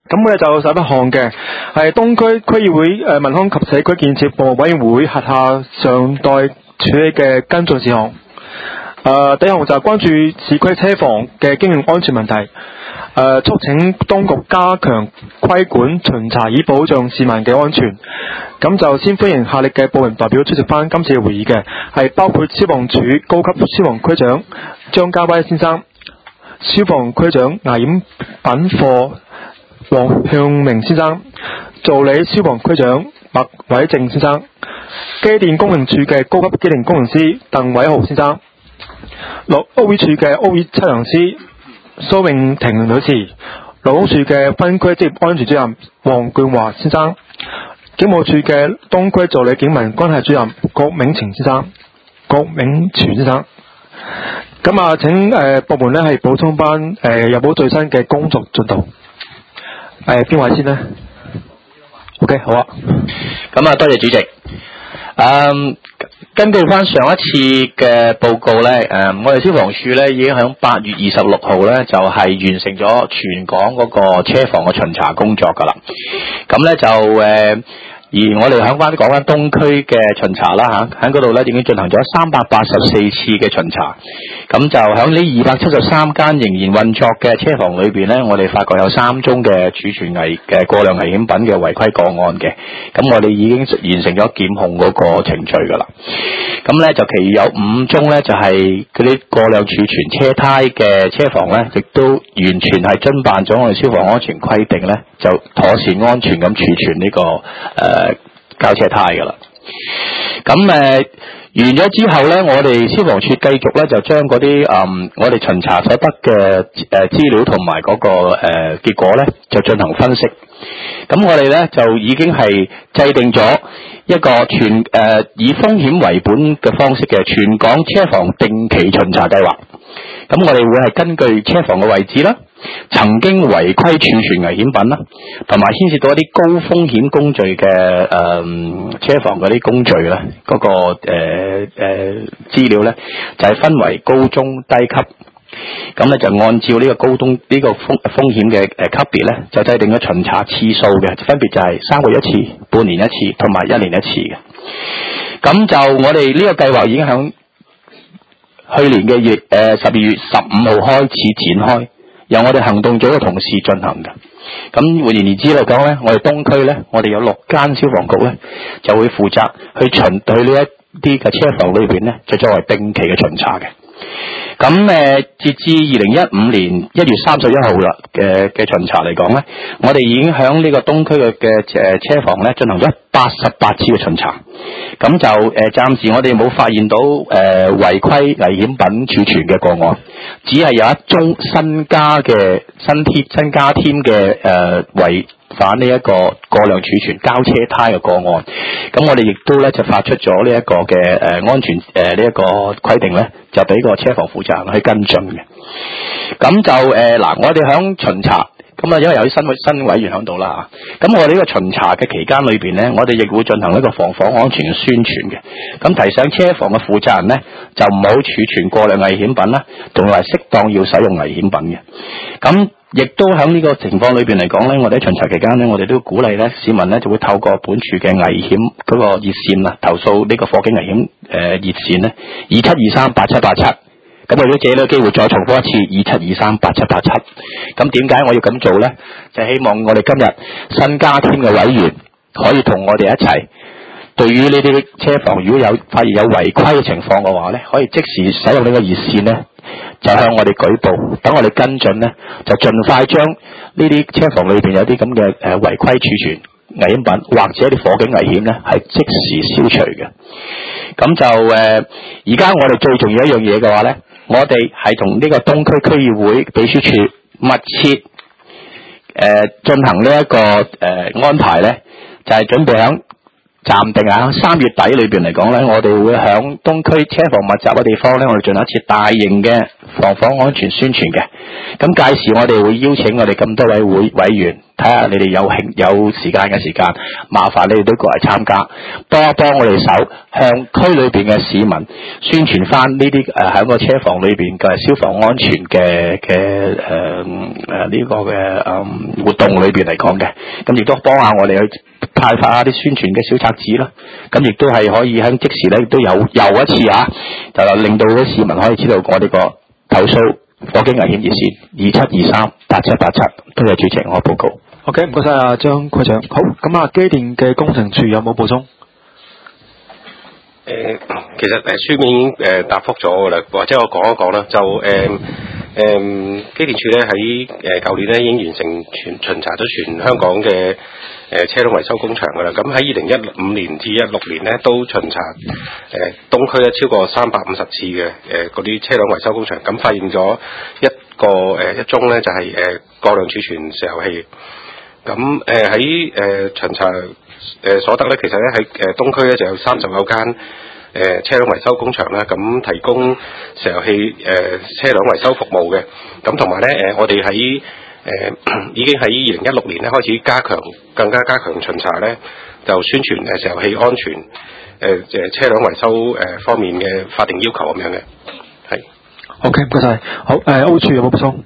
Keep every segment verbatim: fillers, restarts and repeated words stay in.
咁我哋就十一項嘅，係東區區議會誒民康及社區建設部委員會轄下尚待處理嘅跟進事項。誒、呃，第一項就係關注市區車房嘅經營安全問題，誒、呃，促請當局加強規管巡查，以保障市民嘅安全。咁就先歡迎下列嘅部門代表出席翻今次嘅會議嘅，係包括消防處高級消防區長張家威先生、消防區長危險品課黃向明先生、助理消防區長麥偉正先生、機電工程處嘅高級機電工程師鄧偉豪先生、落屋宇署嘅屋宇測量師蘇永婷女士、勞工處嘅分區職業安全主任黃俊華先生、警務處嘅東區助理警民關係主任郭銘晴先生、郭銘全先生。咁啊，請誒、呃、部門咧係補充翻誒有冇最新嘅工作進度？誒邊位先呢 ？OK， 好啊。 咁啊，多謝主席。嗯，根據翻上一次嘅報告咧，誒、嗯，我哋消防處咧已經喺八月二十六號咧就係、是、完成咗全港嗰個車房嘅巡查工作噶啦。咁咧就誒。呃而我哋響翻講翻東區嘅巡查啦吓，喺嗰度咧已經進行咗三百八十四次嘅巡查，咁就響呢二百七十三間仍然運作嘅車房裏邊咧，我哋發覺有三宗嘅儲存危嘅過量危險品嘅違規個案嘅，咁我哋已經完成咗檢控嗰個程序噶啦。咁咧就其餘有五宗咧就係嗰啲過量儲存車胎嘅車房咧，亦都完全係遵辦咗我哋消防安全規定咧，就妥善安全咁儲存呢、這個誒。呃交車胎噶啦，咁誒、呃、完咗之後咧，我哋消防處繼續咧就將嗰啲誒我哋巡查所得嘅誒資料同埋嗰個誒、呃、結果咧，就進行分析。咁我哋咧就已經係制定咗一個全誒、呃、以風險為本嘅方式嘅全港車房定期巡查計劃。咁我哋會係根據車房嘅位置啦，曾經違規儲存危險品啦，同埋牽涉到一啲高風險工序嘅誒、呃、車房嗰啲工序咧，嗰、那個誒誒資料咧就係、是、分為高中低級，咁咧就按照呢個高中呢、這個風風險嘅誒級別咧，就制定咗巡查次數嘅，分別就係三個月一次、半年一次同埋一年一次嘅。咁就我哋呢個計劃已經響去年嘅月誒十二月十五號開始展開，由我哋行動組嘅同事進行嘅。咁換言而之嚟講咧，我哋東區咧，我哋有六間消防局咧，就會負責去巡對呢一啲嘅車房裏邊咧，就作為定期嘅巡查嘅。咁誒、呃，截至二零一五年一月三十一號啦嘅嘅巡查嚟講咧，我哋已經響呢個東區嘅嘅誒車房咧進行咗八十八次嘅巡查。咁就誒、呃、暫時我哋冇發現到誒、呃、違規危險品儲存嘅個案，只係有一宗新加嘅新添新加添嘅誒違反呢一個過量儲存膠車胎嘅個案。咁我哋亦都咧就發出咗呢一個嘅誒、呃、安全誒呢一個規定咧，就俾個車房負責人去跟進嘅。咁就誒嗱、呃，我哋響巡查。咁啊，因為有啲新委新委員喺度啦嚇，咁我哋呢個巡查嘅期間裏邊咧，我哋亦會進行一個防火安全嘅宣傳嘅。咁提醒車房嘅負責人咧，就唔好儲存過量危險品啦，同埋適當要使用危險品嘅。咁亦都喺呢個情況裏邊嚟講咧，我哋喺巡查期間咧，我哋都鼓勵咧市民咧就會透過本處嘅危險嗰個熱線啊，投訴呢個火警危險誒、呃、熱線咧，二七二三八七八七。咁我都借呢個機會再重複一次二七二三八七八七。咁點解我要咁做呢？就希望我哋今日新加添嘅委員可以同我哋一齊，對於呢啲車房如果有發現有違規嘅情況嘅話呢，可以即時使用呢個熱線呢，就向我哋舉報，等我哋跟進呢，就盡快將呢啲車房裏邊有啲咁嘅誒違規儲存危險品或者啲火警危險呢，係即時消除嘅。咁就誒，而、呃、家我哋最重要一樣嘢嘅話呢，我哋係同呢個東區區議會秘書處密切誒進、呃、行呢、這、一個誒、呃、安排咧，就係、是、準備響暫定啊，三月底裏邊嚟講咧，我哋會響東區車房密集嘅地方咧，我哋進行一次大型嘅防火安全宣傳嘅。咁屆時我哋會邀請我哋咁多位會委員，睇下你哋有興有時間嘅時間，麻煩你哋都過嚟參加，幫一幫我哋手，向區裏邊嘅市民宣傳翻呢啲誒喺個車房裏邊嘅消防安全嘅嘅誒誒呢個嘅誒、嗯、活動裏邊嚟講嘅，咁亦都幫下我哋去派發下啲宣傳嘅小冊子啦。咁亦都係可以喺即時咧，亦都有又一次啊，就令到啲市民可以知道我哋個投訴火警危險熱線二七二三八七八七。多謝主席，我報告。 OK， 唔該晒啊張區長。好，咁啊機電嘅工程處有冇補充？ 誒、呃，其實誒書面已經誒答覆咗㗎啦，或者我講一講啦，就誒誒機電處咧喺誒舊年咧已經完成全巡查咗全香港嘅誒、呃、車輛維修工場㗎啦。咁喺二零一五年至一六年咧都巡查誒、呃、東區咧超過三百五十次嘅誒嗰啲車輛維修工場，咁發現咗一個誒、呃、一宗咧就係、是、誒、呃、過量儲存石油氣。咁誒喺誒巡查誒所得咧，其實咧喺誒東區咧就有三十九間誒、呃、車輛維修工場啦，咁提供石油氣誒、呃、車輛維修服務嘅。咁同埋咧誒，我哋喺誒已經喺二零一六年咧開始加強，更加加強巡查咧，就宣傳誒石油氣安全誒誒、呃、車輛維修誒方面嘅法定要求咁樣嘅。係。 OK， 唔該晒。好，誒歐處有冇補充？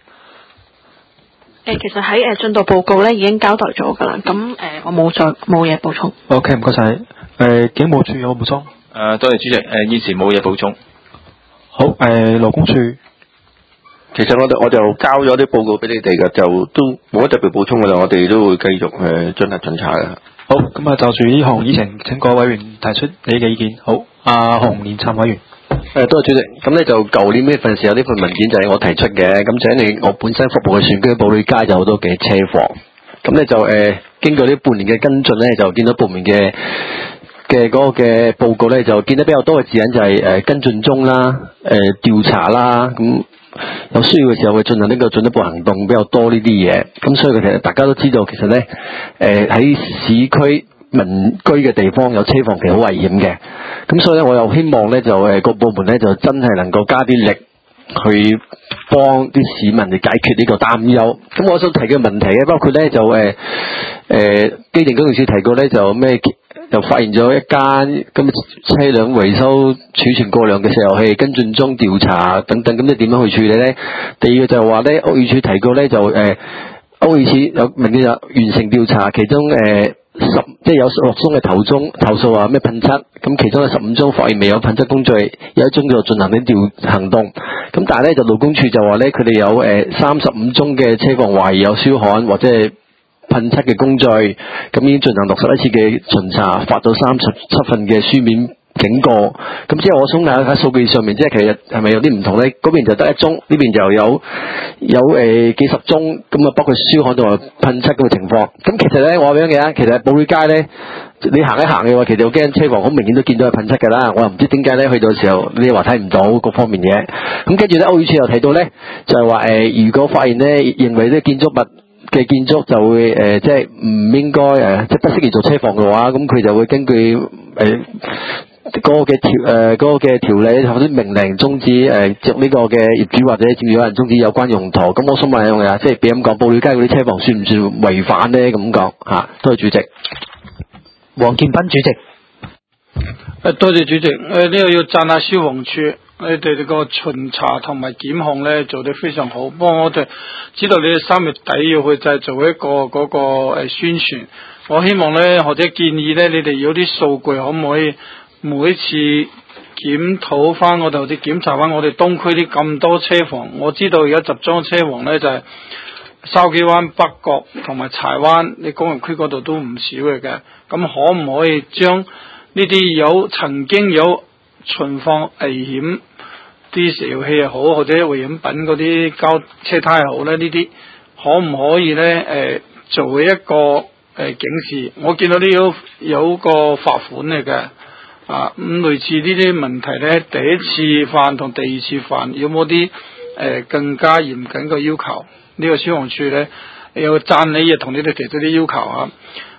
誒，其實喺誒進度報告咧已經交代咗㗎啦，咁誒我冇再冇嘢補充。 OK， 唔該晒。誒警務處有冇補充？ 誒多謝主席，誒現時冇嘢補充。 好，誒勞工處， 其實我哋我就交咗啲報告俾你哋嘅，就都冇乜特別補充㗎啦，我哋都會繼續誒進行巡查嘅。 好，咁啊就住呢項議程，請各位委員提出你嘅意見。好，阿洪連參委員。 誒，多謝主席。咁咧就舊年呢份時候呢份文件就係我提出嘅，咁就因為我本身服務嘅選區保利街有好多嘅車房，咁咧就誒、呃、經過呢半年嘅跟進咧，就見到部門嘅嘅嗰個嘅報告咧，就見得比較多嘅字眼就係、是、誒、呃、跟進中啦，誒、呃、調查啦，咁有需要嘅時候會進行呢個進一步行動比較多呢啲嘢，咁所以其實大家都知道，其實咧誒喺市區民居嘅地方有車房其實好危險嘅，咁所以咧我又希望咧就誒各部門咧就真係能夠加啲力去幫啲市民嚟解決呢個擔憂。咁我想提嘅問題咧，包括咧就誒誒機電工程署提過咧就咩，就發現咗一間咁車輛維修儲存過量嘅石油氣，跟進中調查等等，咁你點樣去處理咧？第二個就係話咧，屋宇署提過咧就誒屋宇署有明顯就完成調查，其中誒。呃十即係有六宗嘅投中投訴話咩噴漆，咁其中有十五宗發現未有噴漆工序，有一宗就進行緊調行動。咁但係咧就勞工處就話咧，佢哋有誒三十五宗嘅車房懷疑有燒焊或者係噴漆嘅工序，咁已經進行六十一次嘅巡查，發到三十七份嘅書面警告。咁即係我想睇下數據上面，即係其實係咪有啲唔同咧？嗰邊就得一宗，呢邊就有有誒、呃、幾十宗，咁啊包括燒焊同埋噴漆咁嘅情況。咁其實咧，我話俾你聽，其實保利街咧，你行一行嘅話，其實我驚車房好明顯都見到係噴漆㗎啦。我又唔知點解咧，去到時候你話睇唔到各方面嘢。咁跟住咧，屋宇署又提到咧，就係話誒，如果發現咧認為啲建築物嘅建築就會誒、呃，即係唔應該誒、呃，即係不適宜做車房嘅話，咁佢就會根據誒。呃嗰個嘅條誒嗰個嘅條例或者命令終止誒著呢個嘅業主或者佔有人終止有關用途。咁我想問下啊，即係俾咁講，保利街嗰啲車房算唔算違反咧？咁講嚇，多謝主席。 黃建斌主席。 誒，多謝主席。誒，呢個要讚下消防處，你哋呢個巡查同埋檢控咧做得非常好。不過我哋知道你哋三月底要去就係做一個嗰個誒宣傳。我希望咧或者建議咧，你哋有啲數據可唔可以？每一次檢討翻我哋或者檢查翻我哋東區啲咁多車房，我知道而家集中車房咧就係筲箕灣、北角同埋柴灣，你工業區嗰度都唔少嘅。咁可唔可以將呢啲有曾經有存放危險啲石油氣又好，或者危險品嗰啲膠車胎又好咧？呢啲可唔可以咧？誒、呃，做一個誒、呃、警示？我見到呢有有個罰款嚟嘅。啊，咁、嗯、類似呢啲問題咧，第一次犯同第二次犯有冇啲誒更加嚴謹嘅要求？呢、這個消防處咧有讚你，亦同你哋提出啲要求啊。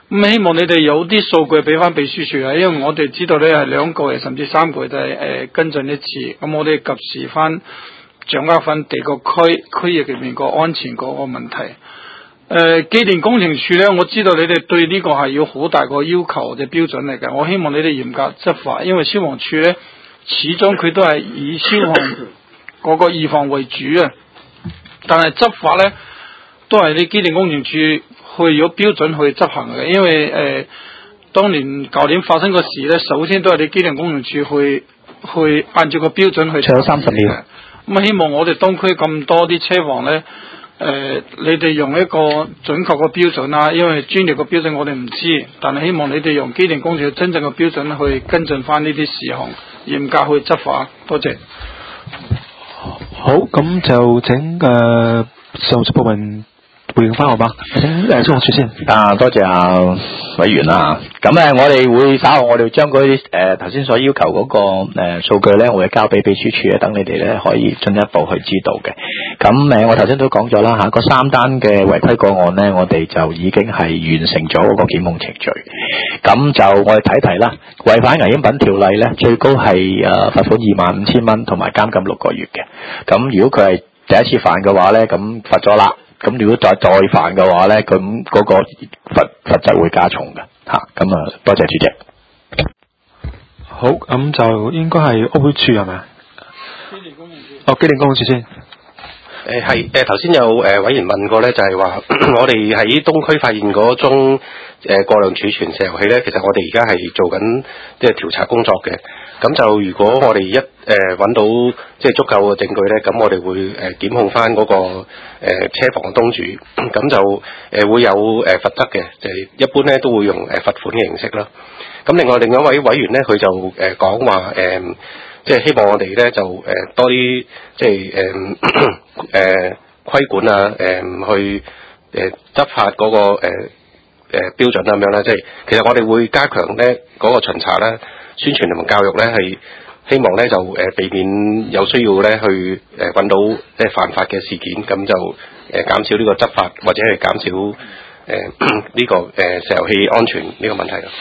咁希望你哋有啲數據俾翻秘書處啊，因為我哋知道咧係兩個月甚至三個月就係誒跟進一次，咁我哋及時翻掌握翻地個區區域入面個安全嗰個問題。誒、呃，機電工程署咧，我知道你哋對呢個係要好大個要求嘅標準嚟嘅，我希望你哋嚴格執法，因為消防處咧始終佢都係以消防嗰個預防為主啊，但係執法咧都係你機電工程署去有標準去執行嘅，因為誒、呃、當年舊年發生個事咧，首先都係你機電工程署去去按照個標準去。 仲有三十秒。 咁啊，希望我哋東區咁多啲車房咧，誒、呃，你哋用一個準確嘅標準啦，因為專業嘅標準我哋唔知，但係希望你哋用機電工程署真正嘅標準去跟進翻呢啲事項，嚴格去執法。多謝。 好，咁就請誒上述部門回應翻好嗎？請誒消防處先。 啊，多謝啊委員啦。咁誒，我哋會稍後我哋會將嗰啲誒頭先所要求嗰個誒數據咧，我會交俾秘書處咧，等你哋咧可以進一步去知道嘅。咁誒，我頭先都講咗啦嚇，嗰三單嘅違規個案咧，我哋就已經係完成咗嗰個檢控程序。咁就我哋睇睇啦，違反危險品條例咧，最高係誒罰款二萬五千蚊，同埋監禁六個月嘅。咁如果佢係第一次犯嘅話咧，咁罰咗啦。咁如果再再犯嘅話咧，咁嗰個罰罰則會加重嘅嚇。咁啊，多謝主席。 好，咁就應該係屋宇署係咪？機電工程署。哦，機電工程署先。 誒係誒頭先有誒、呃、委員問過咧，就係、是、話我哋喺東區發現嗰宗誒、呃、過量儲存石油氣咧，其實我哋而家係做緊即係調查工作嘅。咁就如果我哋一誒揾、呃、到即係足夠嘅證據咧，咁我哋會誒、呃、檢控翻嗰、那個誒、呃、車房嘅東主，咁就誒、呃、會有誒、呃、罰則嘅，就係、是、一般咧都會用誒、呃、罰款嘅形式啦。咁另外另一位委員咧，佢就誒講話誒。即係希望我哋咧就誒、呃、多啲即係誒誒規管啊，誒、呃、去誒、呃、執法嗰、那個誒誒、呃呃、標準咁樣啦。即係其實我哋會加強咧嗰、那個巡查啦、宣傳同埋教育咧，係希望咧就誒、呃、避免有需要咧去誒揾、呃、到即係犯法嘅事件，咁就誒、呃、減少呢個執法或者係減少誒呢、呃這個誒、呃、石油氣安全呢個問題咯。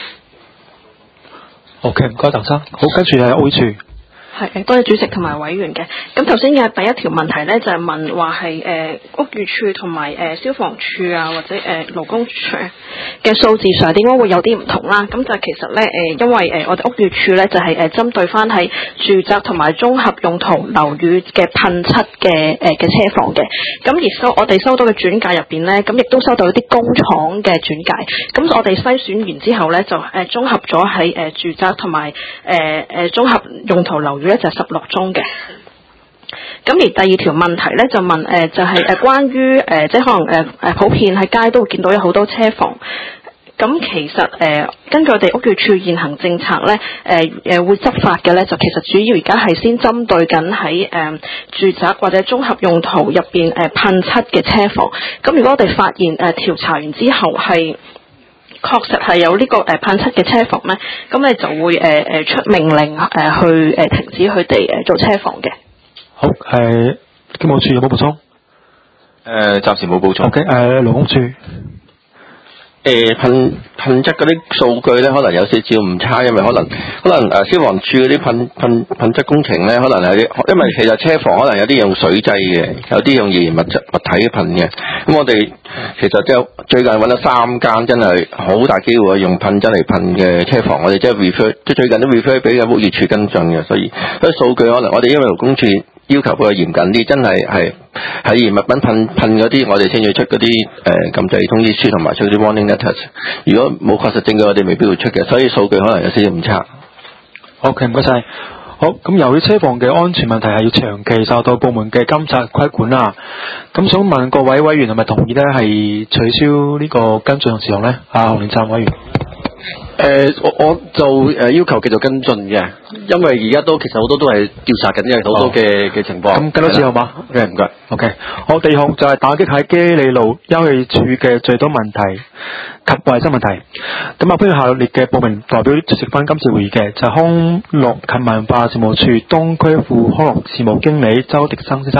OK，唔該，鄧生。好，跟住係屋宇署。 係，多謝主席同埋委員嘅。咁頭先嘅第一條問題咧，就係、是、問話係誒屋宇署同埋誒消防處啊，或者誒、呃、勞工處嘅數字上點解會有啲唔同啦？咁就其實咧誒、呃，因為誒、呃、我哋屋宇署咧就係、是、誒、呃、針對翻喺住宅同埋綜合用途樓宇嘅噴漆嘅誒嘅車房嘅。咁而收我哋收到嘅轉介入邊咧，咁亦都收到一啲工廠嘅轉介。咁我哋篩選完之後咧，就誒、呃、綜合咗喺誒住宅同埋誒誒綜合用途樓宇咧就十六宗嘅。咁而第二條問題咧就問誒、呃、就係、是、誒關於誒、呃、即係可能誒誒、呃、普遍喺街都會見到有好多車房。咁其實誒、呃、根據我哋屋宇署現行政策咧，誒、呃、誒會執法嘅咧，就其實主要而家係先針對緊喺誒住宅或者綜合用途入邊誒噴漆嘅車房。咁如果我哋發現誒、呃、調查完之後係確實係有呢個誒噴漆嘅車房咧，咁你就會誒誒、呃、出命令誒、呃、去誒、呃、停止佢哋誒做車房嘅。 好，係機務處有冇補充？誒、 呃，暫時冇補充。 OK，誒勞工處。 誒噴噴質嗰啲數據咧，可能有少少誤差，因為可能可能誒、呃、消防處嗰啲噴噴噴質工程咧，可能係啲，因為其實車房可能有啲用水劑嘅，有啲用易燃物質物體噴嘅。咁我哋其實即係最近揾咗三間真係好大機會用噴質嚟噴嘅車房，我哋即係 refer，即係最近都 refer 俾嘅屋宇署跟進嘅，所以嗰啲數據可能我哋因為勞工處要求佢嚴謹啲，真係係喺易燃物品噴噴嗰啲，我哋先要出嗰啲誒禁制通知書同埋出啲 warning letters。如果冇確實證據，我哋未必會出嘅，所以數據可能有少少誤差。 OK，唔該晒。好，咁由於車房嘅安全問題係要長期受到部門嘅監察規管啦，咁想問各位委員係咪同意咧係取消呢個跟進事項咧？啊，洪連贊委員。 誒、呃，我我就誒、呃、要求繼續跟進嘅，因為而家都其實好多都係調查緊嘅好多嘅嘅情況。咁跟多次好嗎？ 唔該唔該。 OK，好，第二項就係打擊喺基利路休憩處嘅最多問題及衛生問題。咁啊，歡迎下列嘅部門代表出席翻今次會議嘅，就係、康樂及文化事務處東區副康樂事務經理周迪生先生。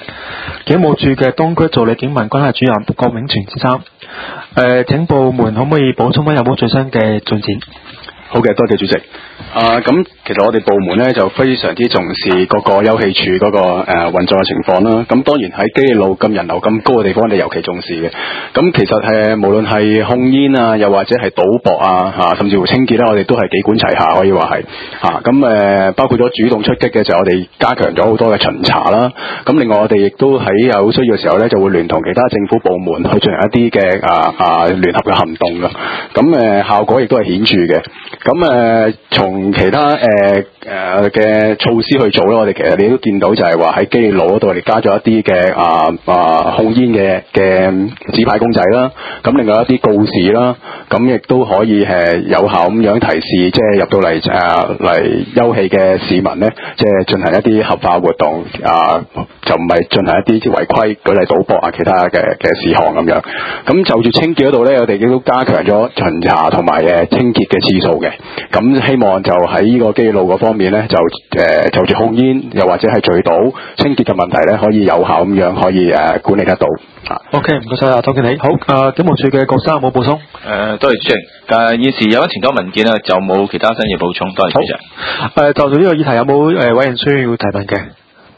警務處嘅東區助理警民關係主任郭永全先生，誒、呃，請部門可唔可以補充翻有冇最新嘅進展？ 好嘅，多謝主席。啊，咁其實我哋部門咧就非常之重視嗰個休憩處嗰、那個誒、呃、運作嘅情況啦。咁當然喺基利路咁人流咁高嘅地方，我哋尤其重視嘅。咁其實誒無論係控煙啊，又或者係賭博啊，嚇、啊，甚至乎清潔咧，我哋都係幾管齊下，可以話係嚇。咁、啊、誒包括咗主動出擊嘅就係我哋加強咗好多嘅巡查啦。咁另外我哋亦都喺有需要嘅時候咧，就會聯同其他政府部門去進行一啲嘅啊啊聯合嘅行動㗎。咁、啊、誒效果亦都係顯著嘅。咁誒、呃，從其他誒誒嘅措施去做咧，我哋其實你都見到就係話喺基利路嗰度，我哋加咗一啲嘅啊啊控煙嘅嘅紙牌公仔啦。咁另外一啲告示啦，咁亦都可以係有效咁樣提示，即係入到嚟誒嚟休憩嘅市民咧，即係進行一啲合法活動啊，就唔係進行一啲違規，舉例賭博啊，其他嘅嘅事項咁樣。咁就住清潔嗰度咧，我哋亦都加強咗巡查同埋誒清潔嘅次數嘅。咁希望就喺呢個基利路嗰方面咧，就誒、呃、就住控煙又或者係聚賭清潔嘅問題咧，可以有效咁樣可以誒、呃、管理得到。啊 OK， 唔該晒啊，湯經理。好，誒警務處嘅郭生有冇補充？ 誒、呃，多謝主席。誒現時有咗前多文件啊，就冇其他新嘢補充。多謝主席。誒、 呃，就住呢個議題有冇誒、呃、委員需要提問嘅？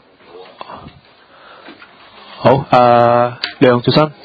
好，誒、呃、梁主生。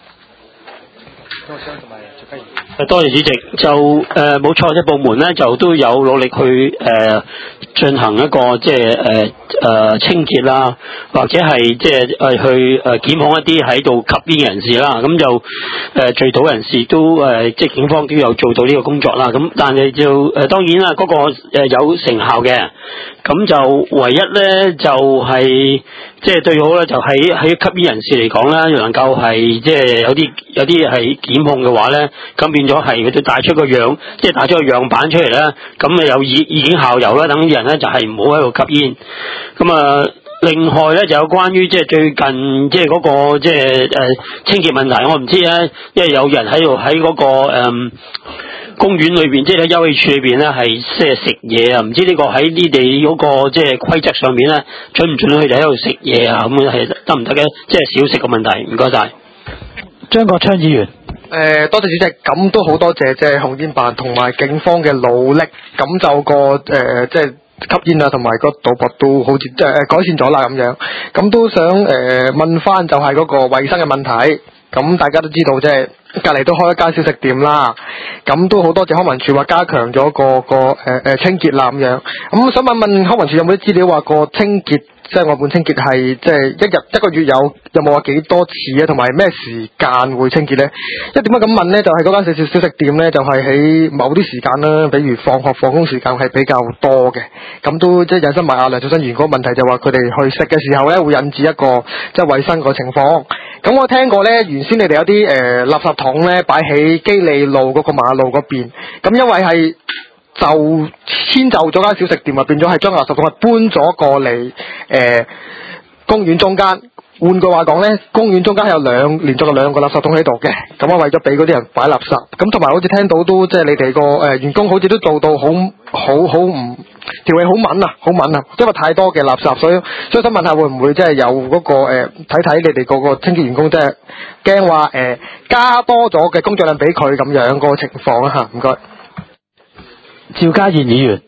誒，多謝主席。就誒冇錯，即部門咧就都有努力去誒進、呃、行一個即係誒誒清潔啦，或者係即係誒去誒檢控一啲喺度吸煙嘅人士啦。咁就誒聚賭人士都誒、呃、即係警方都有做到呢個工作啦。咁但係就誒、呃、當然啦，嗰、那個誒有成效嘅。咁就唯一咧就係即係最好咧，就喺喺吸煙人士嚟講咧，能夠係即係有啲有啲係檢控嘅話咧，咁變咗係佢哋帶出個樣，即係帶出個樣板出嚟咧，咁啊有意意見效尤啦，等啲人咧就係唔好喺度吸煙。咁啊，另外咧就有關於即係最近即係嗰個即係誒清潔問題，我唔知咧，因為有人喺度喺嗰個誒。嗯公園裏邊，即係喺休憩處裏邊咧，係即係食嘢啊！唔知呢個喺你哋嗰個即係規則上面咧，准唔准佢哋喺度食嘢啊？咁係得唔得嘅？即係小食嘅問題。唔該晒。 張國昌議員。 誒、呃，多謝主席，咁都好多謝即係控煙辦同埋警方嘅努力，咁就個誒、呃、即係吸煙啊，同埋個賭博都好似誒、呃、改善咗啦咁樣。咁都想誒、呃、問翻就係嗰個衛生嘅問題。咁大家都知道即係隔離都開一間小食店啦，咁都好多謝康文署話加強咗個個誒誒、呃、清潔啦咁樣。咁想問問康文署有冇啲資料話個清潔？即係外判清潔係即係一日一個月有有冇話幾多次啊？同埋咩時間會清潔呢？因為點解咁問呢？就係嗰間小小小食店呢，就係、是、喺某啲時間啦，比如放學放工時間係比較多嘅。咁都即係引申埋阿梁祖新員嗰個問題，就話佢哋去食嘅時候呢，會引致一個即係衞生個情況。咁我聽過呢，原先你哋有啲誒、呃、垃圾桶呢擺喺基利路嗰個馬路嗰邊，咁因為係。就遷就咗間小食店啊，變咗係將垃圾桶係搬咗過嚟誒、呃、公園中間。換句話講呢，公園中間有兩連續有兩個垃圾桶喺度嘅，咁啊為咗俾嗰啲人擺垃圾，咁同埋好似聽到都即係你哋個誒員工好似都做到好好好唔條氣好敏啊，好敏啊，因為太多嘅垃圾，所以所以想問下會唔會即係有嗰、那個誒睇睇你哋嗰個清潔員工即係驚話誒加多咗嘅工作量俾佢咁樣個情況啊嚇，唔該。 趙家賢議員，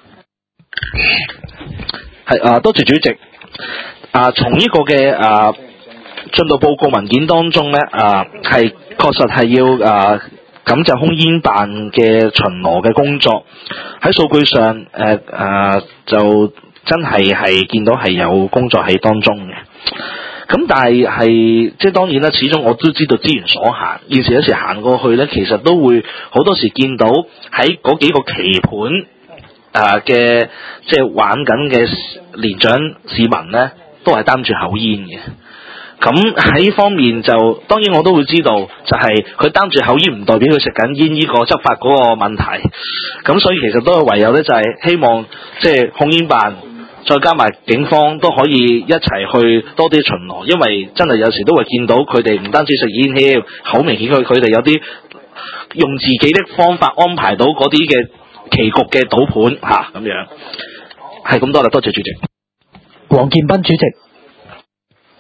係啊，多謝主席。啊，從呢個嘅啊進度報告文件當中咧，啊係確實係要啊感謝控煙辦嘅巡邏嘅工作。喺數據上，誒啊就真係係見到係有工作喺當中嘅。咁但係係即係當然啦，始終我都知道資源所限，現時有時行過去咧，其實都會好多時見到喺嗰幾個棋盤誒嘅即係玩緊嘅年長市民咧，都係擔住口煙嘅。咁喺呢方面就當然我都會知道，就係佢擔住口煙唔代表佢食緊煙呢個執法嗰個問題。咁所以其實都係唯有咧，就係希望即係控煙辦。再加埋警方都可以一齊去多啲巡邏，因為真係有時都會見到佢哋唔單止食煙添，好明顯佢佢哋有啲用自己的方法安排到嗰啲嘅棋局嘅賭盤嚇咁樣，係咁多啦，多謝主席。 黃建斌主席。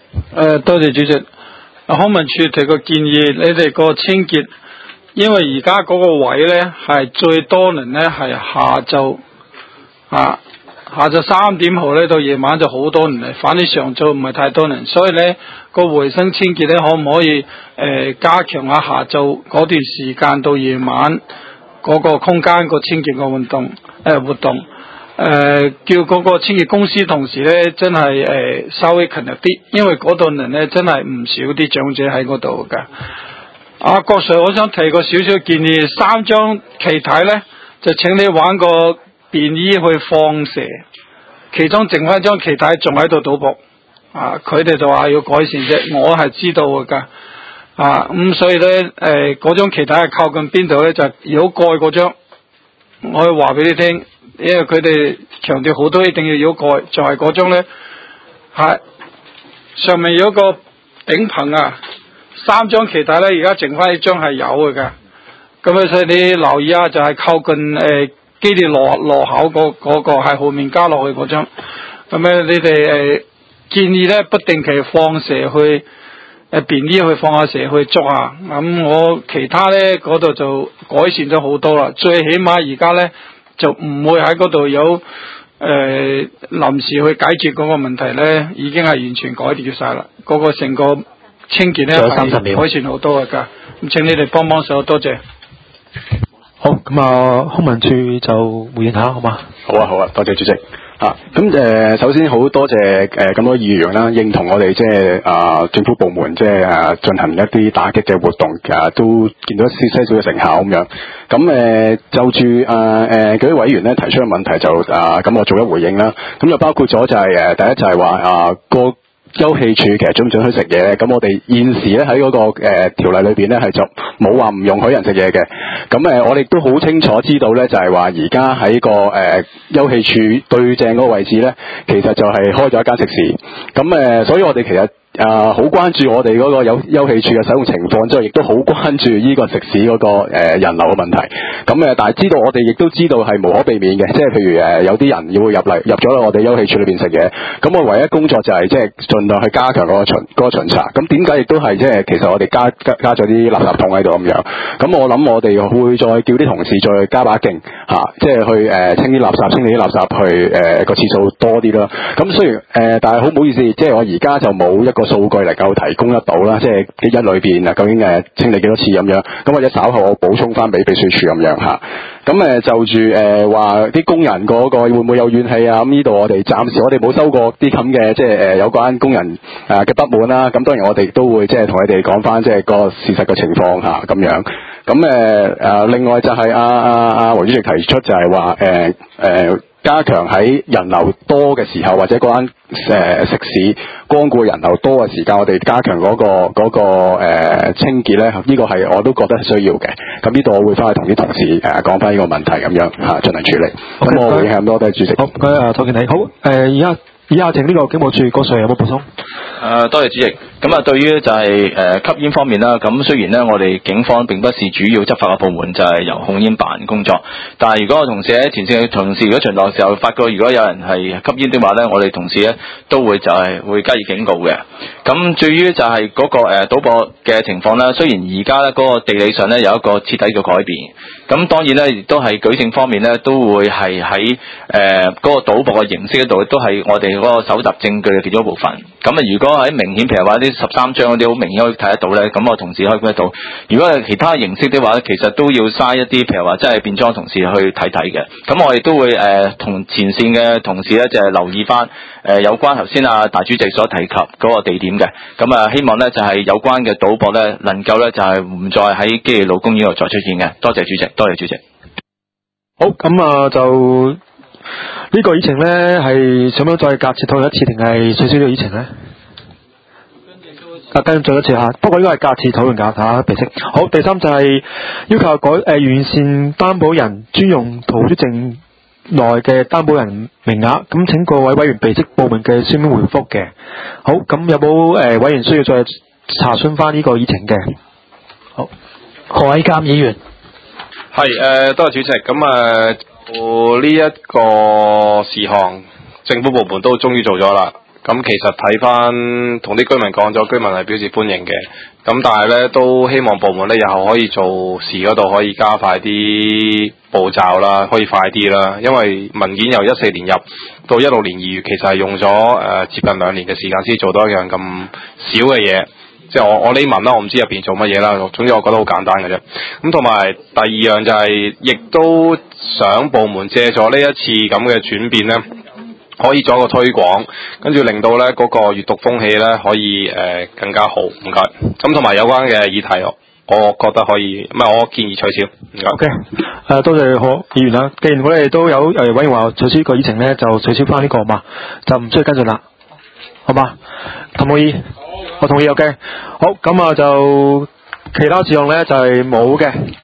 誒，多謝主席。康文署提個建議，你哋個清潔，因為而家嗰個位咧係最多人咧係下晝啊，下晝三點後咧到夜晚就好多人嚟，反正上晝唔係太多人，所以咧個衛生清潔咧可唔可以誒、呃、加強下下晝嗰段時間到夜晚嗰個空間個清潔個運動誒、呃、活動。誒、呃，叫嗰個清潔公司同事咧，真係誒、呃、稍微勤力啲，因為嗰度人咧真係唔少啲長者喺嗰度噶。阿郭 Sir， 我想提個少少建議，三張旗體咧就請你玩個便衣去放蛇，其中剩翻一張旗體仲喺度賭博，啊，佢哋就話要改善啫，我係知道噶，啊，咁、嗯、所以咧誒嗰張旗體係靠近邊度咧？就如果蓋嗰張，我可以話俾你聽。因為佢哋強調好多一定要有蓋，就係嗰張咧，係上面有一個頂棚啊，三張旗帶咧，而家剩翻一張係有嘅噶。咁啊，所以你留意下，就係、是、靠近誒基地羅羅口嗰嗰個係後面加落去嗰張。咁咧，你哋誒、呃、建議咧不定期放蛇去誒便衣去放下蛇去捉啊。咁我其他咧嗰度就改善咗好多啦，最起碼而家咧。就唔會喺嗰度有誒、呃、臨時去解決嗰個問題咧，已經係完全改掉晒啦。嗰、那個成個清潔咧係改善好多㗎。咁請你哋幫幫手，多謝。 好，咁啊，康文署就回應下好嘛？ 好啊，好啊，多謝主席。啊，咁誒、呃，首先好多謝誒咁、呃、多議員啦，認同我哋即係啊政府部門即係誒進行一啲打擊嘅活動，啊都見到些些少嘅成效咁樣。咁誒、呃、就住誒誒嗰啲委員咧提出嘅問題就啊咁我做一回應啦。咁就包括咗就係、是、誒第一就係話啊個。休憩處其實准唔准許食嘢咧？咁我哋現時咧喺嗰個誒、呃、條例裏邊咧係就冇話唔容許人食嘢嘅。咁誒、呃、我哋都好清楚知道咧，就係話而家喺個誒、呃、休憩處對正嗰個位置咧，其實就係開咗一間食肆。咁誒、呃，所以我哋其實。誒，好、呃、關注我哋嗰個有休憩處嘅使用情況之後，亦都好關注呢個食肆嗰、那個誒、呃、人流嘅問題。咁誒，但係知道我哋亦都知道係無可避免嘅，即係譬如誒、呃、有啲人要入嚟入咗我哋休憩處裏邊食嘢。咁我唯一工作就係即係盡量去加強嗰個巡嗰、那個巡查。咁點解亦都係即係其實我哋加加加咗啲垃圾桶喺度咁樣。咁我諗我哋會再叫啲同事再加把勁吓、啊，即係去誒、呃、清啲垃圾，清理啲垃圾去誒個、呃、次數多啲啦。咁雖然誒、呃，但係好唔好意思，即係我而家就冇一個數據能夠提供得到啦，即係一日裏邊啊，究竟誒清理幾多次咁樣？咁或者稍後我補充翻俾秘書處咁樣嚇。咁誒就住誒話啲工人嗰個會唔會有怨氣啊？咁呢度我哋暫時我哋冇收過啲咁嘅即係誒有關工人誒嘅不滿啦。咁當然我哋都會即係同你哋講翻即係個事實嘅情況嚇咁樣。咁誒誒另外就係阿阿阿黃主席提出就係話誒誒。加強喺人流多嘅時候，或者嗰間誒食肆光顧人流多嘅時間，我哋加強嗰、嗰個嗰、嗰個誒、呃、清潔咧，呢、呢個係我都覺得係需要嘅。咁呢度我會翻去同啲同事誒講翻呢個問題咁樣嚇進行處理。咁 Okay, 我回應咁多，多謝主席。 好，唔該啊，涂健理。好，誒而家以下請呢個警務處郭 Sir有冇補充？誒、 呃，多謝主席。咁啊，對於就係、是、誒、呃、吸煙方面啦，咁雖然咧我哋警方並不是主要執法嘅部門，就係、是、由控煙辦工作。但係如果我同事喺前線嘅同事如果巡邏嘅時候發覺如果有人係吸煙的話咧，我哋同事咧都會就係會加以警告嘅。咁至於就係嗰、那個誒、呃、賭博嘅情況咧，雖然而家咧嗰個地理上咧有一個徹底嘅改變，咁當然咧亦都係舉證方面咧都會係喺誒嗰個賭博嘅形式嗰度都係我哋嗰個搜集證據嘅其中一部分。咁啊，如果喺明顯譬如話啲十三張嗰啲好明顯可以睇得到咧，咁我同事可以睇得到。如果係其他形式的話咧，其實都要嘥一啲譬如話真係變裝同事去睇睇嘅。咁我亦都會誒同、呃、前線嘅同事咧就係、是、留意翻誒、呃、有關頭先啊大主席所提及嗰個地點嘅。咁啊希望咧就係、是、有關嘅賭博咧能夠咧就係、是、唔再喺基利路公園度再出現嘅。多謝主席，多謝主席。 好，咁啊就。呢個議程咧係想唔想再隔次討論一次，定係取消呢個議程咧？啊，跟住再一次吓，不過應該係隔次討論噶吓，鼻息。好，第三就係要求改誒、呃、完善擔保人專用圖書證內嘅擔保人名額。咁請各位委員備悉部門嘅書面回覆嘅。好，咁有冇誒、呃、委員需要再查詢翻呢個議程嘅？好， 何偉監議員。 係誒、呃，多謝主席。咁啊。呢一個事項，政府部門都終於做咗啦。 咁其實睇翻同啲居民講咗，居民係表示歡迎嘅。咁但係咧都希望部門咧日後可以做事嗰度可以加快啲步驟啦，可以快啲啦。因為文件由一四年入到一六年二月，其實係用咗誒、呃、接近兩年嘅時間先做到一樣咁少嘅嘢。即係我我呢文啦，我唔知入邊做乜嘢啦。總之我覺得好簡單嘅啫。咁同埋第二樣就係、是，亦都想部門借咗呢一次咁嘅轉變咧，可以做一個推廣，跟住令到咧嗰、那個閱讀風氣咧可以誒、呃、更加好。唔該。咁同埋有關嘅議題，我覺得可以，唔係我建議取消。唔該。 OK，誒、呃、多謝何議員啦。既然我哋都有誒委員話取消呢個議程咧，就取消翻呢個嘛，就唔需要跟進啦，好嘛？同唔同意？我同意。OK，好，咁啊就其他事項咧就係冇嘅。